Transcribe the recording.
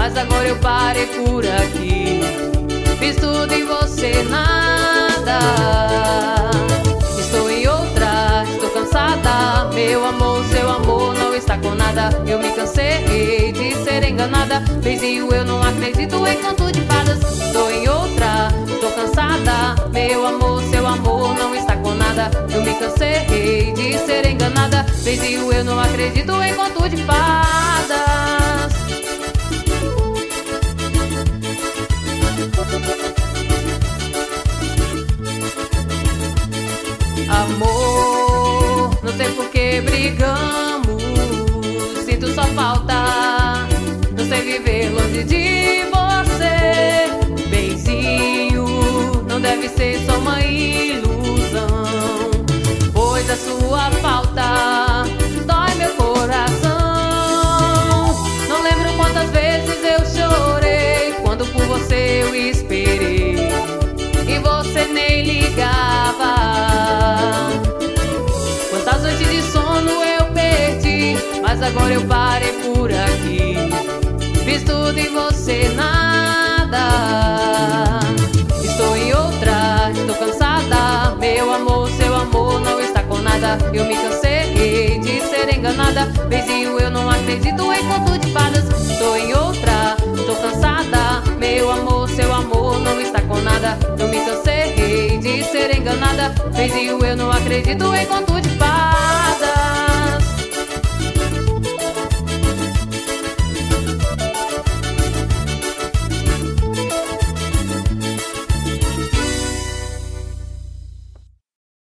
mas agora eu parei por aqui. Fiz tudo e você nada. Estou em outra, estou cansada. Meu amor, seu amor não está com nada. Eu me cansei de ser enganada. Beijinho, eu não acredito em conto de fadas. Estou em outra, estou cansada. Meu amor, seu amor não está com nada. Eu me cansei de ser enganada. Beijinho, eu não acredito em conto de fadas. Amor, não sei por que brigamos. Sinto só falta, não sei viver longe de você. Beijinho, não deve ser só uma ilusão, pois a sua falta dói meu coração. Não lembro quantas vezes eu chorei quando por você eu esperei e você nem ligava. Quantas noites de sono eu perdi, mas agora eu parei por aqui. Fiz tudo e você nada. Estou em outra, estou cansada. Meu amor, seu amor não está com nada. Eu me cansei de ser enganada. Beijinho, eu não acredito em conto de fadas. Estou em outra, estou cansada. Meu amor, seu amor não está com nada. Eu me cansei de ser enganada. Beijinho, eu não acredito em conto de